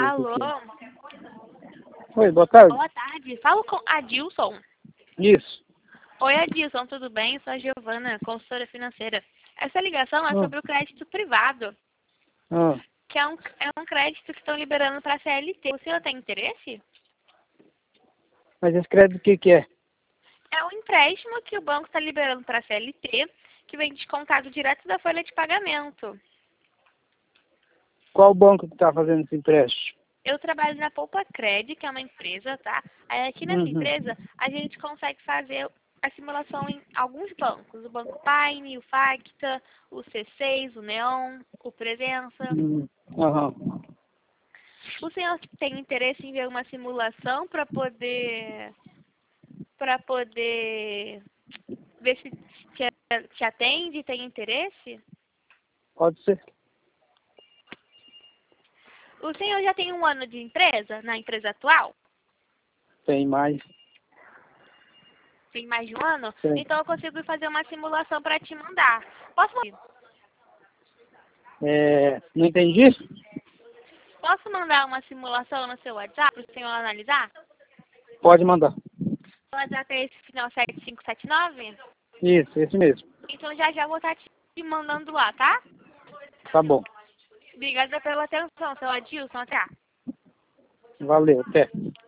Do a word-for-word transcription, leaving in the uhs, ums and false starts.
Alô? Oi, boa tarde. Boa tarde. Falo com Adilson. Isso. Oi, Adilson, tudo bem? Eu sou a Giovana, consultora financeira. Essa ligação é Ah. sobre o crédito privado, Ah, que é um, é um crédito que estão liberando para a C L T. O senhor tem interesse? mas esse crédito o que que é? É um empréstimo que o banco está liberando para a C L T, que vem descontado direto da folha de pagamento. Qual banco que está fazendo esse empréstimo? Eu trabalho na Poupa Cred, que é uma empresa, tá? Aí aqui nessa Uhum. empresa, a gente consegue fazer a simulação em alguns bancos. O Banco Paine, o Facta, o C seis, o Neon, o Presença. Hum, Aham. O senhor tem interesse em ver uma simulação para poder para poder ver se te, te atende, tem interesse? Pode ser. O senhor já tem um ano de empresa, na empresa atual? Tem mais. Tem mais de um ano? Tem. Então eu consigo fazer uma simulação para te mandar. Posso, É, não entendi? posso mandar uma simulação no seu WhatsApp para o senhor analisar? Pode mandar. O WhatsApp é esse final sete cinco sete nove? Isso, esse mesmo. Então já já vou estar te mandando lá, tá? Tá bom. Obrigada pela atenção, seu Adilson. Até. Valeu, até.